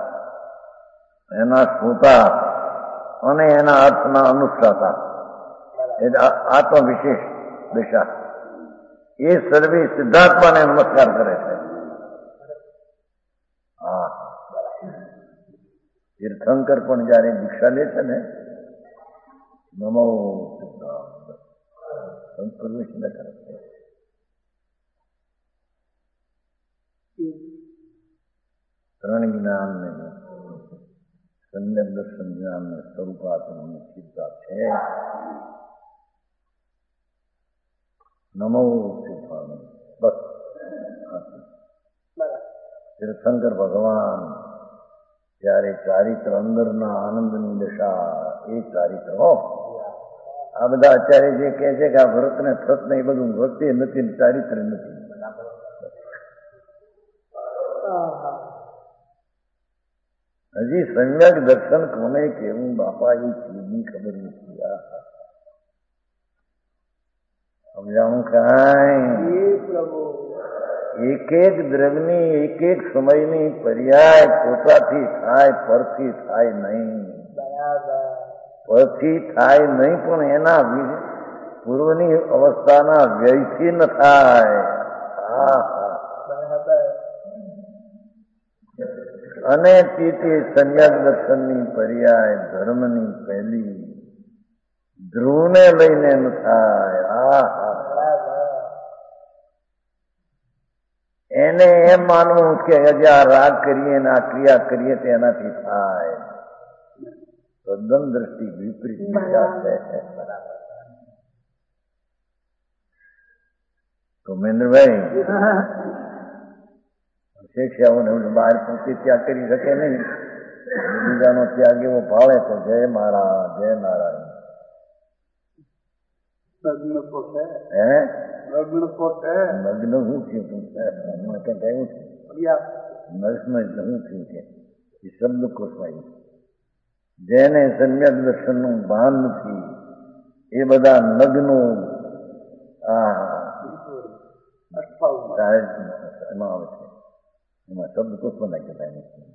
એના શ્રોતા અને એના અર્થના અનુષ્ઠાતા એટલે આત્મવિશેષ દિશા એ સર્વે સિદ્ધાત્માને નમસ્કાર કરે છે. હા, તીર્થંકર પણ જયારે દીક્ષા લે છે ને, નમો પ્રવેશ ન કરે છે. ત્રણ જ્ઞાનને સમ્યક દર્શન જ્ઞાનને સ્વરૂપાત્મની સિદ્ધતા છે. નમો સિદ્ધાન બસ. તીર્થંકર ભગવાન જ્યારે ચારિત્ર અંદરના આનંદની દશા એ ચારિત્ર હો. આ બધા અત્યારે જે કહે છે કે આ વ્રત ને થત ને એ બધું વ્રતે નથી, ચારિત્ર નથી. હજી સમ્યક દર્શન કોને કેવું બાપા એ ચીજની ખબર નથી. સમજાણું કાંઈ? એક એક દ્રવ્યની એક એક સમયની પર્યાય પોતાથી થાય, પરથી થાય નહીં. પરથી થાય નહીં પણ એના પૂર્વની અવસ્થાના વ્યયથી ન થાય. અને તે સમ્યક દર્શનની પર્યાય ધર્મની પહેલી ધ્રુવને લઈને ન થાય. એને એમ માનવું કે હજી આ રાગ કરીએ ને આ ક્રિયા કરીએ તો એનાથી થાય. તદ્દન દ્રષ્ટિ વિપરીત વિચાર છે. તો મહેન્દ્રભાઈ શિક્ષાઓને બહાર પોતે ત્યાગ કરી શકે નહીં, બીજાનો ત્યાગ એવો ભાવે તો જય મહારાજ, જય નારાયણ. નગ્ન શું થયું? હમણાં ક્યાંક આવ્યું છે નગ્ન એટલે શું થયું કે એ શબ્દ કોષમાં જેને સમ્યક દર્શનનું ભાન નથી એ બધા નગ્નો એમાં આવે છે. એમાં શબ્દ કોષમાં નાખેલા નથી,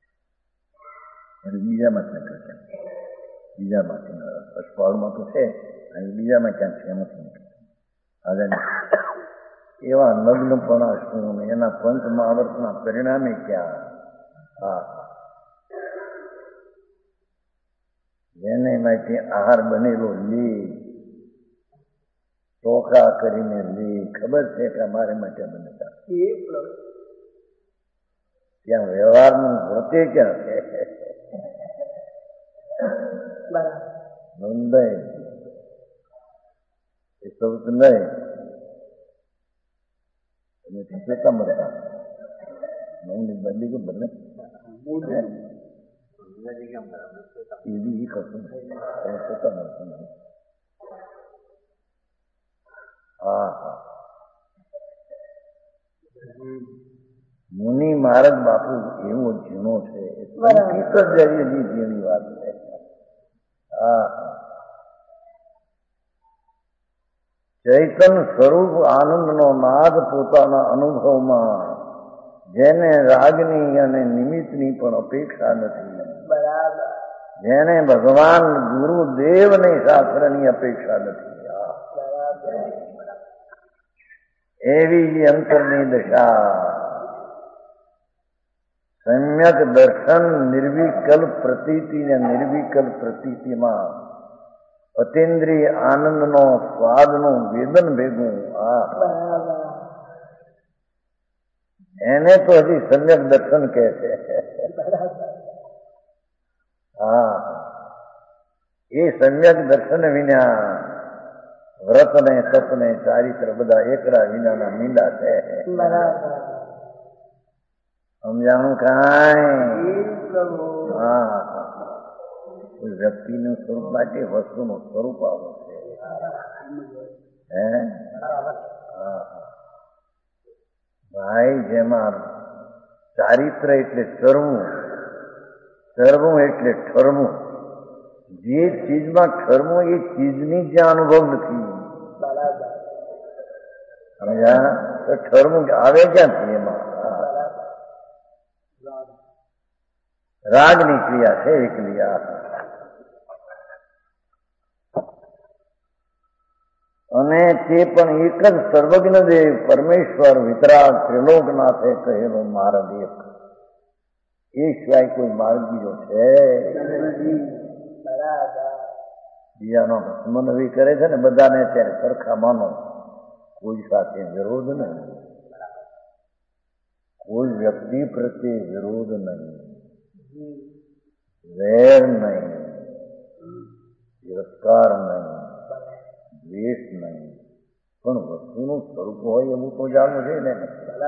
બીજામાં જ નાખ્યા. બીજામાં અષ્ટપાળમાં તો છે અને બીજામાં ક્યાંક છે નથી. એવા નગ્નપણા શું એના પંચ મહાવર્તના પરિણામે ક્યાં? જેને માટે આહાર બનેલો લે, ચોખા કરીને લે, ખબર છે કે અમારે માટે બનેતા, ત્યાં વ્યવહારનું હોતે ક્યાં છે? નહીં એ શબ્દ નહીં તમે જોતા મળતા મૌનની બંદી કે બદલે એ બી કરતું જોતા મળતું નહીં. હા હા મુનિ મહારાજ બાપુ એવો ઝીણો છે ઝીણી વાત છે. હા ચૈતન સ્વરૂપ આનંદનો નાદ પોતાના અનુભવમાં જેને રાગની અને નિમિત્તની પણ અપેક્ષા નથી, જેને ભગવાન ગુરુદેવને શાસ્ત્રની અપેક્ષા નથી, એવી અંતરની દશા સમ્યક દર્શન નિર્વિકલ્પ પ્રતીતિ ને નિર્વિકલ્પ પ્રતીતિમાં અતિન્દ્રિય આનંદનો સ્વાદનું વેદન ભેગું એને તો હજી સમ્યક દર્શન કહે છે. હા એ સમ્યક દર્શન વિના વ્રત ને તપ ને ચારિત્ર બધા એકરા વિનાના મીંડા છે. સમજાણું કાંઈ? હા વ્યક્તિનું સ્વરૂપ માટે વસ્તુનું સ્વરૂપ આવું છે. હે ભાઈ જેમાં ચારિત્ર એટલે ચરવું, ચરવું એટલે ઠરવું. જે ચીજમાં ઠરવું એ ચીજની જ્યાં અનુભવ નથી સમજ્યા તો ઠરવું આવે ક્યાંથી? એમાં રાગની ક્રિયા છે એ ક્રિયા. અને તે પણ એક જ સર્વજ્ઞ દેવ પરમેશ્વર વિતરાગ ત્રિલોકનાથે કહેલો માર્ગ એક. એ સિવાય કોઈ માર્ગ બીજો છે? બીજાનો મનવી કરે છે ને બધાને ત્યારે સરખા માનો, કોઈ સાથે વિરોધ નહીં, કોઈ વ્યક્તિ પ્રત્યે વિરોધ નહીં, વેર નહીં, તિરસ્કાર નહીં, દ્વેષ નહીં, પણ વસ્તુનું સ્વરૂપ હોય એવું તો જાણવું છે ને.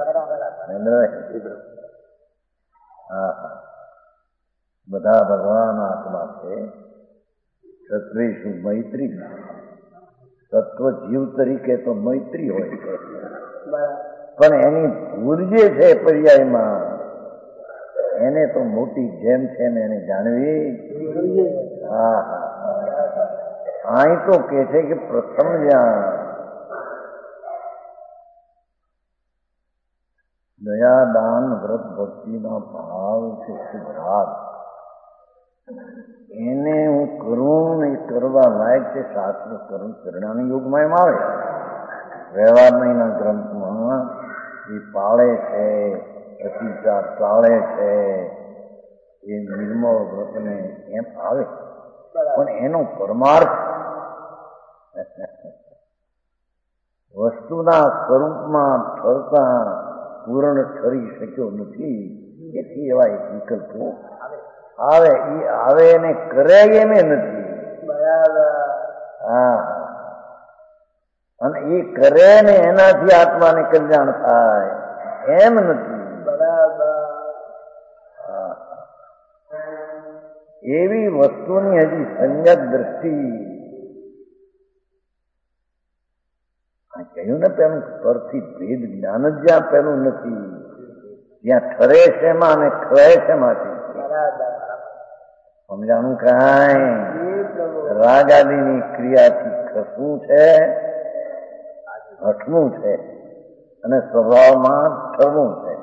હા બધા ભગવાન આત્મા છે. સત્વેશુ મૈત્રી, તત્વ જીવ તરીકે તો મૈત્રી હોય છે, પણ એની ભૂલ જે છે પર્યાયમાં એને તો મોટી જેમ છે ને એને જાણવી. હા અહીં તો કે છે કે પ્રથમ જ્યાં દયા દાન વ્રત ભક્તિના ભાવ છે સિદ્ધાર્થ, એને હું કરું ને કરવા લાયક છે. શાસ્ત્ર કરું કરણાની યોગમાં એમ આવે, વ્યવહારના ગ્રંથમાં એ પાળે છે, અતિચાર ટાળે છે, એ નિર્મળ વ્રતને એમ આવે, પણ એનો પરમાર્થ વસ્તુના સ્વરૂપમાં ઠરતા પૂર્ણ ઠરી શક્યો નથી. એથી એવા એક વિકલ્પો આવે, એ આવે એને કરે એને નથી. હા અને એ કરે ને એનાથી આત્માને કલ્યાણ થાય એમ નથી. એવી વસ્તુની હજી સંયત દ્રષ્ટિ કહ્યું ને પેલું પરથી ભેદ જ્ઞાન જ જ્યાં પેલું નથી, જ્યાં ઠરે છે એમાં અને ખરે છે એમાંથી. સમજાણું કાંઈ? રાગ આદિની ક્રિયાથી ખસવું છે, હટવું છે, અને સ્વભાવમાં ઠરવું છે.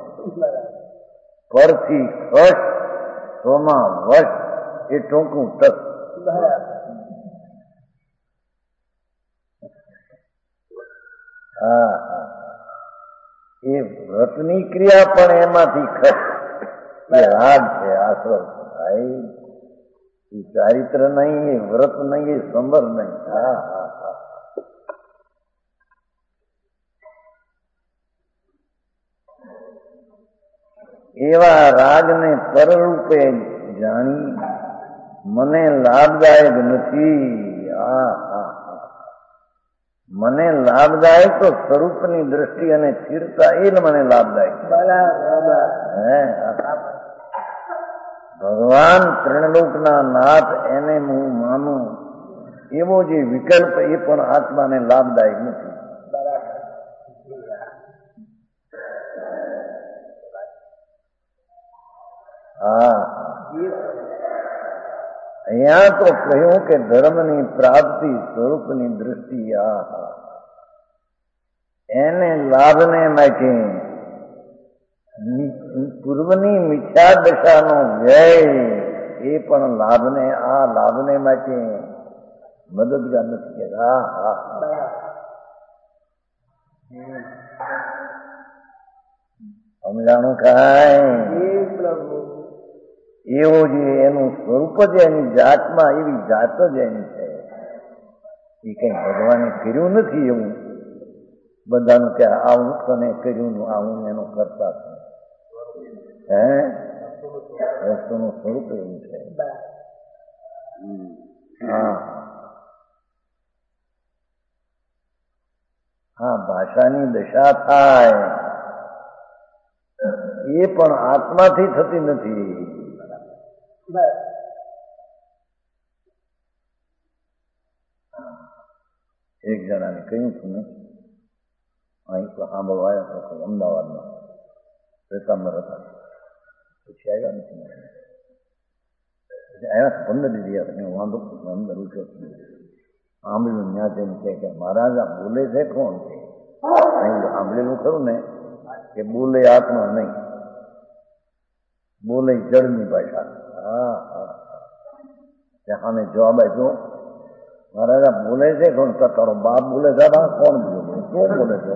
પરથી ખસ, સ્વમાં વશ, એ ટૂંકું તક. હા એ વ્રતની ક્રિયા પણ એમાંથી ખસ, એ રાગ છે, આશ્રવ ભાઈ. એ ચારિત્ર નહીં, એ વ્રત નહીં, એ સંબર નહીં. હા એવા રાગને પરરૂપે જાણી મને લાભદાયક નથી. હા હા હા, મને લાભદાયક તો સ્વરૂપની દ્રષ્ટિ અને સ્થિરતા એ જ મને લાભદાયક. હે ભગવાન ત્રણલોકના નાથ એને હું માનું એવો જે વિકલ્પ એ પણ આત્માને લાભદાયક નથી. હા, અહીંયા તો કહ્યું કે ધર્મની પ્રાપ્તિ સ્વરૂપની દ્રષ્ટિ એને લાભને માટે પૂર્વની મિથ્યા દશાનો વ્યય એ પણ લાભને માટે મદદગાર નથી કહેતા. સમજાણું કાંઈ એવું જે એનું સ્વરૂપ જ એની જાતમાં એવી જાત જ એની છે. એ કઈ ભગવાને કર્યું નથી એવું બધાનું કે આવું તને કર્યું આવું એનો કરતા છે. વસ્તુનું સ્વરૂપ એવું છે. હા હા, ભાષાની દશા થાય એ પણ આત્માથી થતી નથી. એક જણાને કહ્યું હતું ને, અહીં તો સાંભળવા આવ્યા હતો અમદાવાદમાં શ્વેતાંબર હતા. પછી આવ્યા નથી, આવ્યા 15 દીધી હતા. વાંધો અંદર ઉઠ્યો સાંભળ્યું ત્યાં જઈને કે મહારાજ આ બોલે છે કોણ? અહીં સાંભળેલું ખરું ને કે બોલે આત્મા નહીં, બોલે જળની ભાષા. હા હા, ત્યાં સામે જવાબ આપ્યો, મહારાજ આ બોલે છે કોણ? તારો બાપ બોલે છે. કોણ બોલે? કોણ બોલે છે?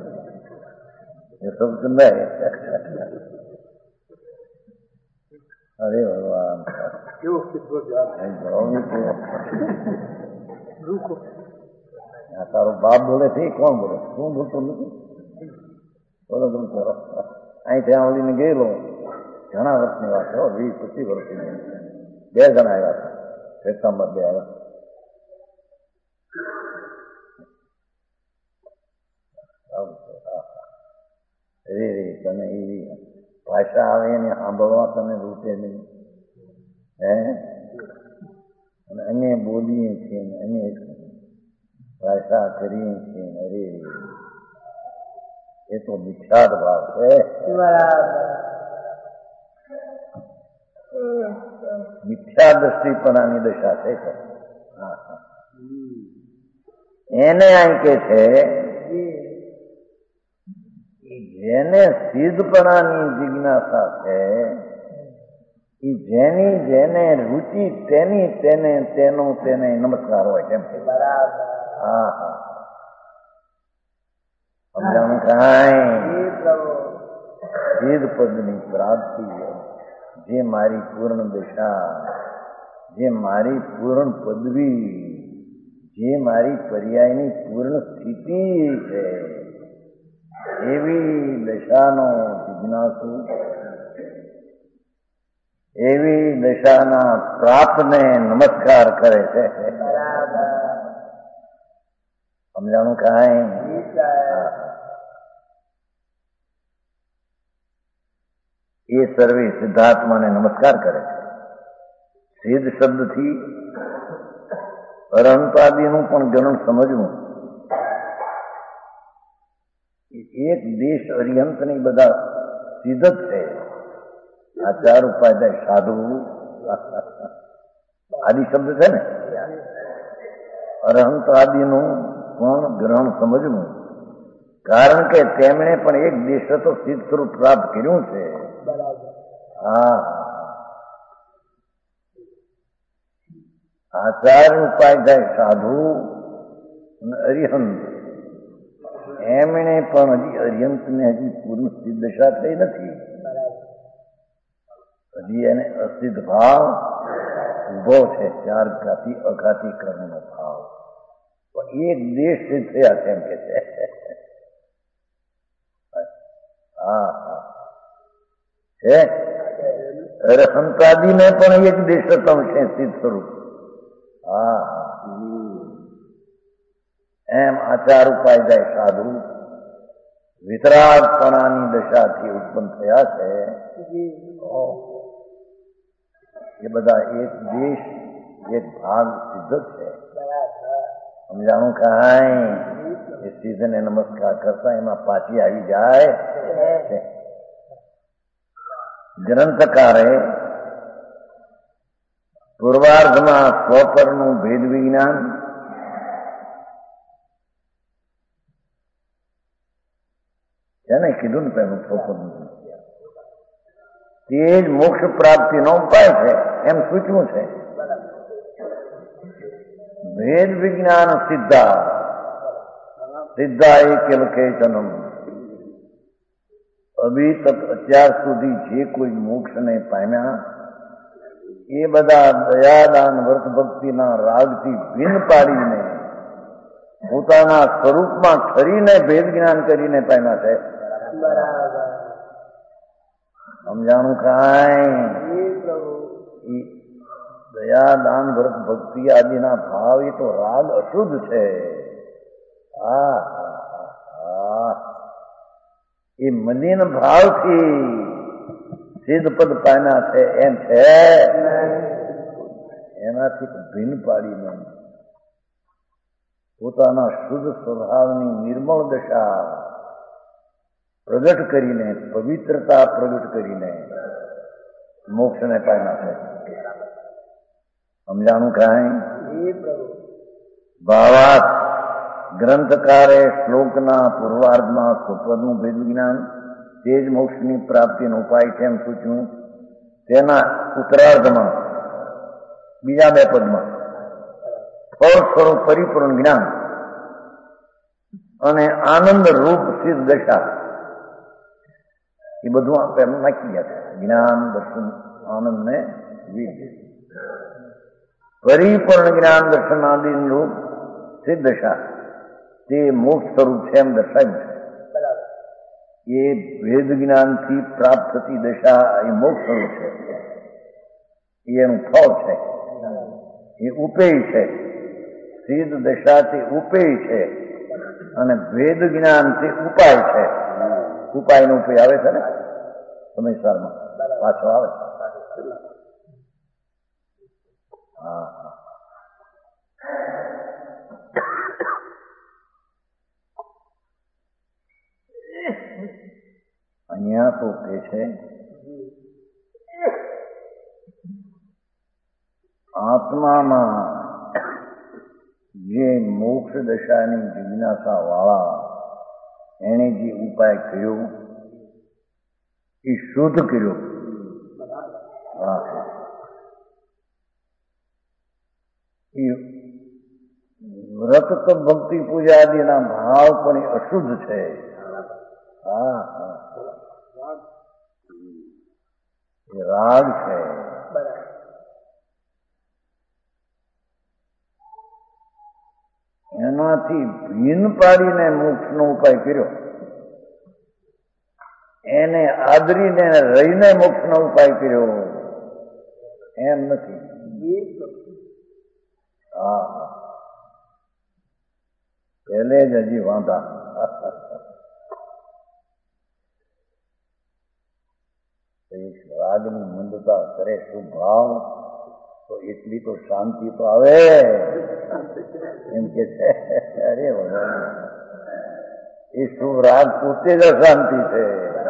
એ શબ્દ નહીં. અરે ભગવાન, તારો બાપ બોલે છે કોણ બોલે? શું બોલતો નથી? બોલો તમે કરો. અહીં ત્યાં ઓલીને ગયેલો, ઘણા વર્ષની વાત છે, 20-25 વર્ષની. 2 જણા આવ્યા હતા, શ્વેતાંબર 2 આવ્યા. રે તમે એવી ભાષા આવે એને સાંભળવા તમે રૂટે નહીં. અને અમે બોલીએ છીએ, અમે ભાષા કરીએ છીએ. અરે એ તો વિખ્યાત ભાવ છે. મિથ્યા દ્રષ્ટિપણાની દશા છે. એને અહીં કે છે જેને સિદ્ધપણાની જિજ્ઞાસા છે, એ જેની જેને રુચિ તેની તેને નમસ્કાર હોય. કેમ છે? હા હા, સમજાણું કાંઈ? સિદ્ધ પદની પ્રાપ્તિ, જે મારી પૂર્ણ દશા, જે મારી પૂર્ણ પદવી, જે મારી પર્યાયની પૂર્ણ સ્થિતિ છે, એવી દશાનો જિજ્ઞાસુ, એવી દશાના પ્રાપને નમસ્કાર કરે છે. સમજાણું કાંઈ? એ સર્વે સિદ્ધાત્માને નમસ્કાર કરે છે. સિદ્ધ શબ્દથી અરહંતાદિનું પણ ગણન સમજવું. એક દેશ અરિહંતની બધા સિદ્ધ જ છે. આ 4 ઉપાધ્યાય સાધુ આદિ શબ્દ છે ને, અરહંત આદિનું પણ ગ્રહણ સમજવું. કારણ કે તેમણે પણ એક દેશ તો સિદ્ધ સ્વરૂપ પ્રાપ્ત કર્યું છે. હા, આ 4 ઉપાધ્યાય સાધુ અરિહંત, એમણે પણ હજી અરિહંતને હજી પૂર્ણ સિદ્ધ દશા થઈ નથી. હજી એને અસિદ્ધ ભાવ ઉભો છે. 4 ઘાતી અઘાતી કર્મનો ભાવ. પણ એક દેશ સિદ્ધ થયા તેમ કે છે. હા હા છે. અરે સંતાદીને પણ એક દેશ છે સિદ્ધ સ્વરૂપ. હા હા, એમ આચાર ઉપાય જાય સાધુ વિતરાગપણાની દશાથી ઉત્પન્ન થયા છે. એ બધા એક દેશ એક ભાગ સિદ્ધ છે. સમજાણું કાંઈ? એ સીધને નમસ્કાર કરતા એમાં પાછી આવી જાય. ગ્રંથકારે પૂર્વાર્ધમાં સ્વપરનું ભેદ વિજ્ઞાન, એને કીધું ને પેલું સ્વપરનું, તે જ મોક્ષ પ્રાપ્તિનો ઉપાય છે એમ સૂચવું છે. ભેદ વિજ્ઞાન સિદ્ધા સિદ્ધા એકલકેતનમ. અભી તક અત્યાર સુધી જે કોઈ મોક્ષને પામ્યા એ બધા દયાદાન વ્રત ભક્તિના રાગથી ભિન્ન પાડીને પોતાના સ્વરૂપમાં ઠરીને ભેદ જ્ઞાન કરીને પામ્યા છે. સમજાણું કાંઈ? દયા દાન વ્રત ભક્તિ આદિના ભાવ એ તો રાગ અશુદ્ધ છે. એ મલિન ભાવથી સિદ્ધ પદ પામ્યા છે એમ છે. એનાથી ભિન્ન પાડીને પોતાના શુદ્ધ સ્વભાવની નિર્મળ દશા પ્રગટ કરીને, પવિત્રતા પ્રગટ કરીને મોક્ષને પામ્યા છે. સમજાણું કાંઈ? ભાવાર્થ ગ્રંથકારે શ્લોકના પૂર્વાર્ધમાં સ્વપદનું ભેદ જ્ઞાન તે જ મોક્ષની પ્રાપ્તિનો ઉપાય છે એમ સૂચવું. તેના ઉત્તરાર્ધમાં બીજા બે પદમાં ફળ સ્વરૂપ પરિપૂર્ણ જ્ઞાન અને આનંદ રૂપ સિદ્ધ દશા એ બધું આપણે નાખી ગયા છે. જ્ઞાન, દર્શન, આનંદ ને વિદ્ય. પરિપૂર્ણ જ્ઞાન દર્શન આદિ રૂપ સિદ્ધ દશા તે મોક્ષ સ્વરૂપ છે એમ દર્શાવ્યું છે. એ ભેદ જ્ઞાનથી પ્રાપ્ત થતી દશા એ મોક્ષ સ્વરૂપ છે. એનું ફળ છે. એ ઉપેય છે. સિદ્ધ દશાથી ઉપેય છે અને ભેદ જ્ઞાનથી ઉપાય છે. ઉપાયનો ઉપેય આવે છે ને સમયસારમાં પાછો આવે. હા, અહીંયા તો કે છે આત્મામાં જે મોક્ષ દશાની જિજ્ઞાસા વાળા એને જે ઉપાય કર્યો એ શુદ્ધ કર્યો. એ વ્રત તો ભક્તિ પૂજા આદિના ભાવ પણ એ અશુદ્ધ છે. એ રાગ છે. એનાથી ભિન્ન પાડીને મોક્ષનો ઉપાય કર્યો. એને આદરીને રહીને મોક્ષનો ઉપાય કર્યો એમ નથી. પહેલે જ હજી વાંધા. રાગની મંદતા કરે શુભ ભાવ તો એટલી તો શાંતિ તો આવે એમ કે છે. અરે ભગવાન, એ શુભ રાગ પોતે જ અશાંતિ છે.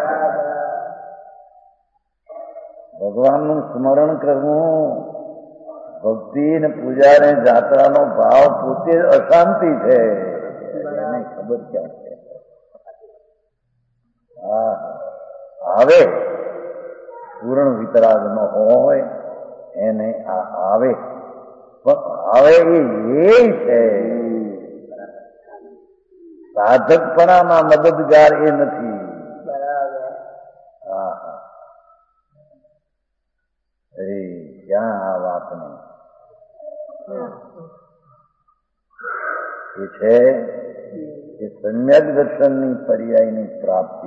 ભગવાનનું સ્મરણ કરવું, ભક્તિ ને પૂજા ને જાત્રાનો ભાવ પોતે જ અશાંતિ છે. એને ખબર ક્યાં છે? આવે પૂર્ણ વિતરાગ ન હોય એને આ આવે, પણ આવે એ છે. સાધકપણાના મદદગાર એ નથી. અરે ક્યાં આ વાતને એ છે કે સમ્યક દર્શનની પર્યાયની પ્રાપ્તિ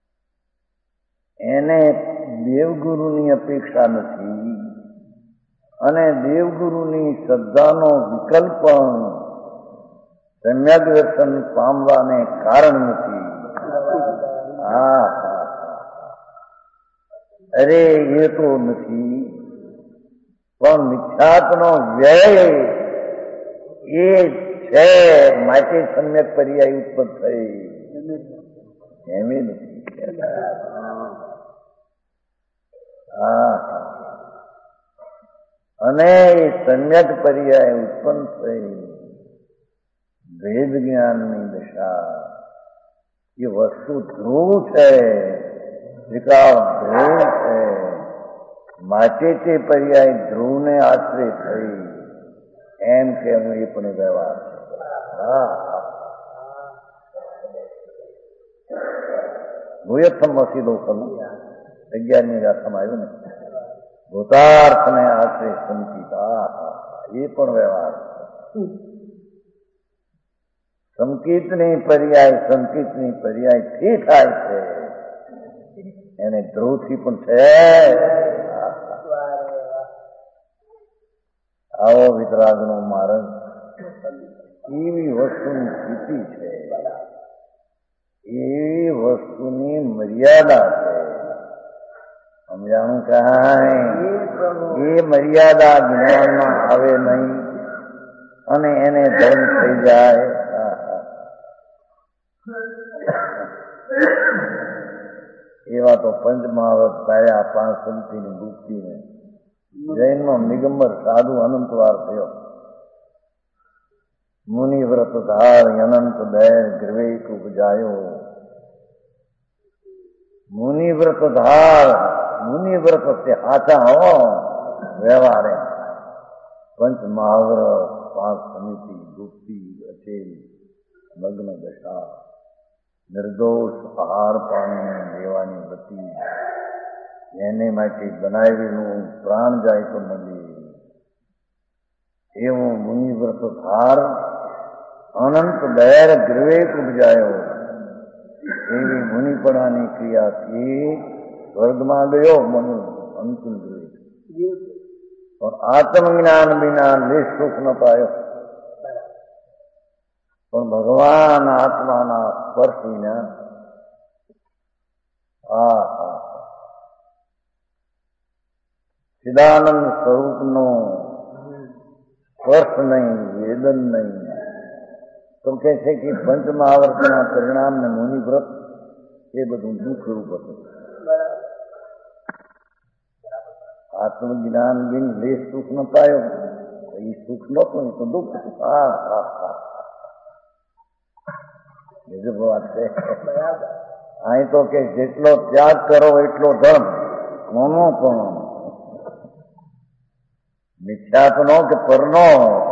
એને દેવગુરુની અપેક્ષા નથી. અને દેવગુરુની શ્રદ્ધાનો વિકલ્પ સમ્યક દર્શન પામવાને કારણ નથી. અરે એ તો નથી, પણ મિથ્યાત્વનો વ્યય એ છે, માટે સમ્યક પર્યાય ઉત્પન્ન થઈ એમ નથી. અને એ સમ્યક પર્યાય ઉત્પન્ન થઈ વેદ જ્ઞાનની દશા, એ વસ્તુ ધ્રુવ છે, વિકાસ ધ્રુવ છે, માટે તે પર્યાય ધ્રુવને આશ્રય થઈ એમ કહેવું એ પણ વ્યવહાર છે. ભૂયથમ અસીદો ખલું 11મી ગાથામાં આવ્યું ને, ભૂતાર્થને આશ્રય સંકિતા, એ પણ વ્યવહાર છે. સંકિતની પર્યાય થી થાય છે, એને ધ્રુવથી પણ છે. આવો વિતરાગનો માર્ગ એવી વસ્તુની સ્થિતિ છે, એવી વસ્તુની મર્યાદા છે. સમજાણું કાંઈ? એ મર્યાદા જ્ઞાનમાં આવે નહીં અને એને ધર્મ થઈ જાય. એવા તો પંચમહાવત પાયા 5 સંતિની ગુપ્તીને જૈનમાં નિગંબર સાધુ અનંતવાર થયો. મુનિવ્રત ધાર અનંત બેર ગ્રવેક ઉપજાયો. મુનિવ્રત ધાર, મુનિવ્રત से हाथा हो व्यवहार है. पंचमहाव्रत 5 समिति गुप्ती अचेल मग्न दशा, નિર્દોષ આહાર પાણી લેવાની ગતિ, એને માટે બનાવેલું પ્રાણ જાય તો મળે એવું મુનિવ્રત ધાર અનંત દયાર ગ્રવેક ઉપજાયો. એવી મુનિપણાની ક્રિયાથી સ્વર્ગમાં ગયો મનુ અંતિમ ગ્રવેક. પણ આત્મજ્ઞાન વિના લેશ સુખ ન પાયો. પણ ભગવાન આત્માના સ્પર્શ વિના ચિદાનંદ સ્વરૂપનો સ્પર્શ નહીં, વેદન નહીં. તો કહે છે કે પંચમહાવર્તના પરિણામને મુનિવ્રત એ બધું દુઃખ રૂપ હતું. આત્મજ્ઞાન બિન લેશ સુખ ન પાયો, એ સુખ નહોતું, એ તો દુઃખ હતું. બીજું વાત છે. અહીં તો કે જેટલો ત્યાગ કરો એટલો ધર્મ. કોનો પણ મિથ્યાત્વનો કે પરનો?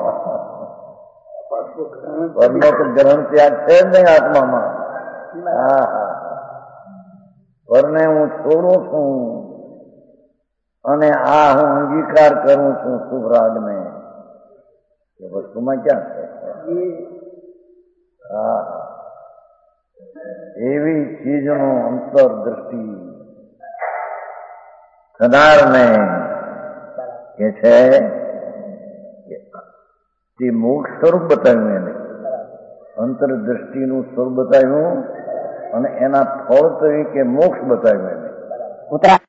પરનો તો ગ્રહણ ત્યાગ છે જ નહીં આત્મામાં. પરને હું છોડું છું અને આ હું અંગીકાર કરું છું શુભરાગને, એ વસ્તુમાં ક્યાં છે? એવી ચીજનો અંતરદ્રષ્ટિ થનારને કે છે તે મોક્ષ સ્વરૂપ બતાવ્યું. એને અંતરદ્રષ્ટિનું સ્વરૂપ બતાવ્યું અને એના ફળ તરીકે મોક્ષ બતાવ્યું. એને